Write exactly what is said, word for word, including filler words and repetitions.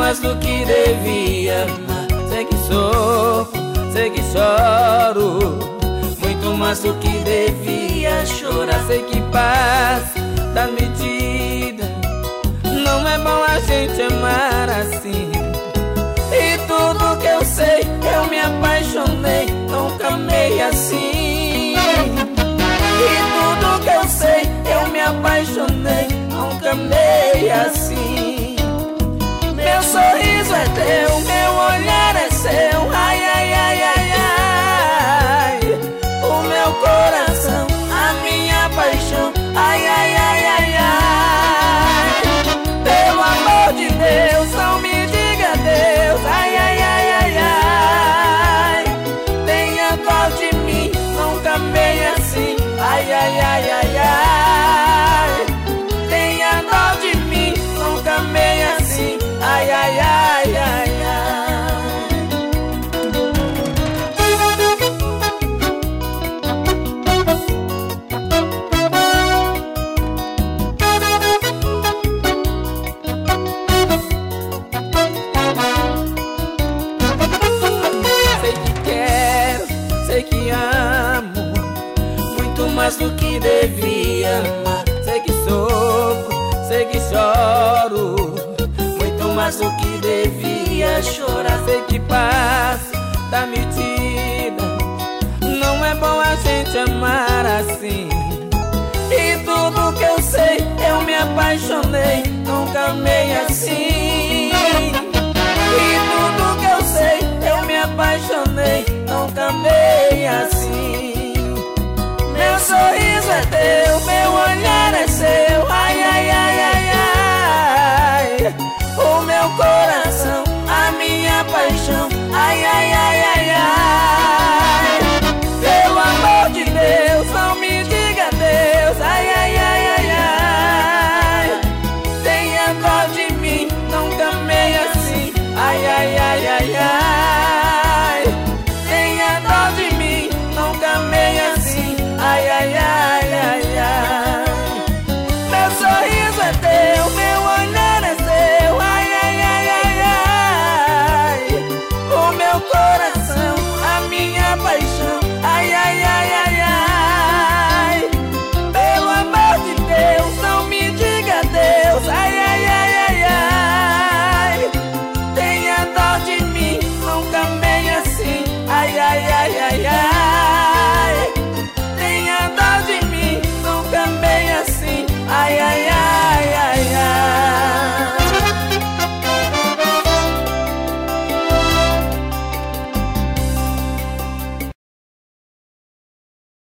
mais do que devia amar. Sei que sofro, sei que choro, muito mais do que devia chorar. Sei que passa da medida, não é bom a gente amar assim. E tudo que eu sei, eu me apaixonei, nunca amei assim. E tudo que eu sei, eu me apaixonei, nunca amei assim. Meu sorriso é teu, meu olhar é seu, ai, ai, ai, ai, ai. O meu coração, a minha paixão, ai, ai, ai, ai, ai. Pelo amor de Deus, não me diga Deus, ai, ai, ai, ai, ai. Tenha dó de mim, nunca amei assim, ai, ai, ai, ai, ai. Tenha dó de mim, nunca amei assim, ai, ai, ai, ai, ai. Sei que quero, sei que amo, muito mais do que devia amar. Sei que sofro, sei que choro, muito mais do que devia chorar. Sei que passa da medida, não é bom a gente amar assim. E tudo que eu sei, eu me apaixonei, nunca amei assim. E tudo que eu sei, eu me apaixonei, nunca amei assim. Meu sorriso é teu, meu olhar é seu, ai, ai, ai, ai, ai. O meu coração, a minha paixão, ai, ai, ai, ai, ai. Pelo amor de Deus, não me diga Deus, ai, ai, ai, ai, ai. Tenha dó de mim, nunca amei assim, ai, ai, ai, ai, ai. Tenha dó de mim, nunca amei assim, ai, ai, ai, ai, ai. Meu sorriso é teu, meu olhar é seu, ai, ai, ai, ai, ai. O meu coração, a minha paixão, ai, ai, ai, ai, ai. Pelo amor de Deus, não me diga Deus, ai, ai, ai, ai, ai. Tenha dó de mim, nunca amei assim, ai, ai, ai, ai, ai.